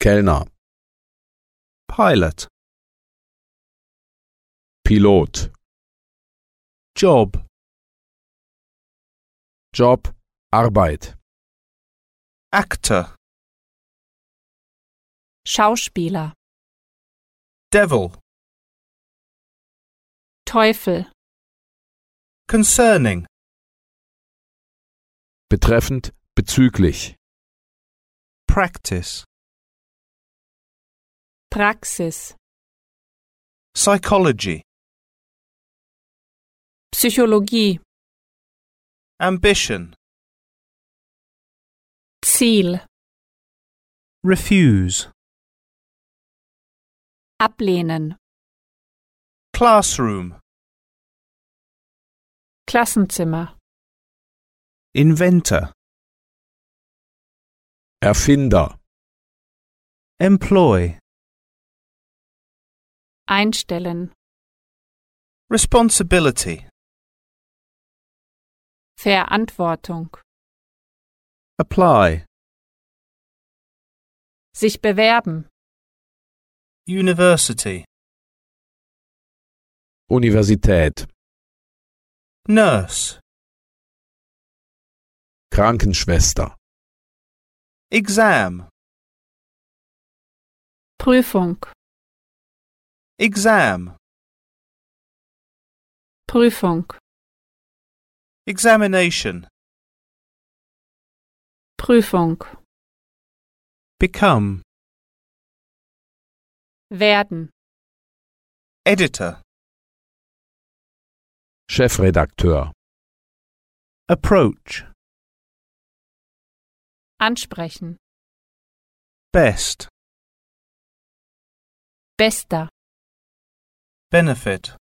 Kellner, pilot, Pilot, job, Job, Arbeit, actor, Schauspieler, devil, Teufel, concerning, betreffend, bezüglich, practice, Praxis, psychology, Psychologie, ambition, Ziel, refuse, ablehnen, classroom, Klassenzimmer, inventor, Erfinder, employ, einstellen, responsibility, Verantwortung, apply, sich bewerben, university, Universität, nurse, Krankenschwester, exam, Prüfung, exam, Prüfung, examination, Prüfung, become, werden, editor, Chefredakteur, approach, ansprechen, best, bester, benefit,